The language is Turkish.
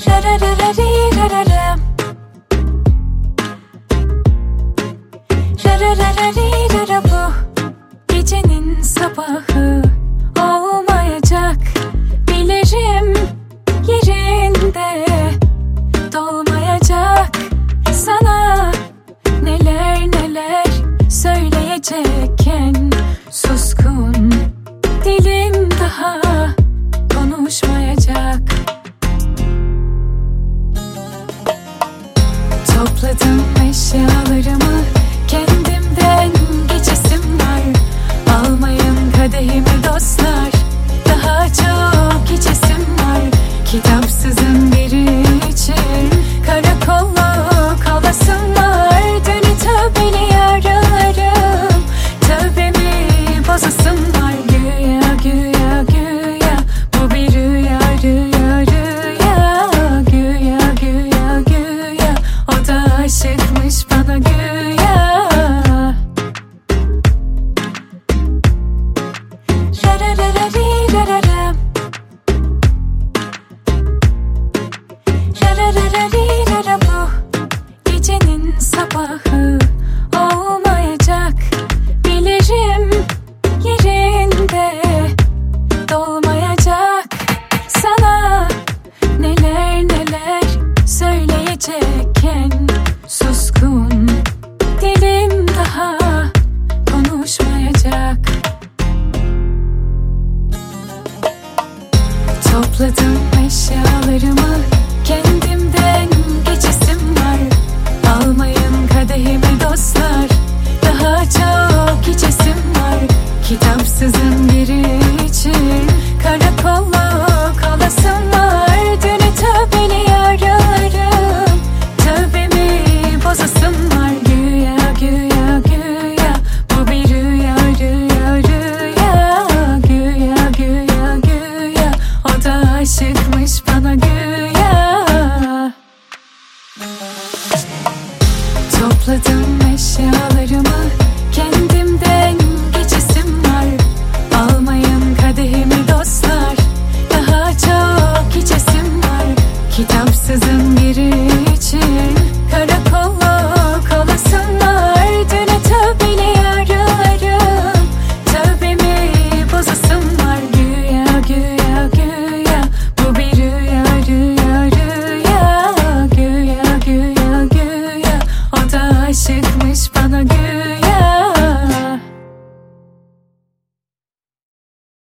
Rararararirararam. Rararararirara, bu gecenin sabahı olmayacak. Bilirim yerinde dolmayacak. Sana neler neler söyleyecekken suskun dilim daha konuşmayacak. Topladım eşyalarımı, kendimden geçesim var. Almayın kadehimi dostlar, daha çok içesim var. Kitapsızın biri için karakolluk kalasım var. Dönü tövbeli yaralarım, tövbemi bozasım var. Güya güya güya bu bir rüya rüya rüya. Güya güya güya o da aşıkmış bana güya. Rararararirararam. Rararararirara, bu gecenin sabahı olmayacak. Bilirim yerinde dolmayacak. Sana neler neler söyleyecekken suskun dilim daha konuşmayacak. Topladım eşyalarımı,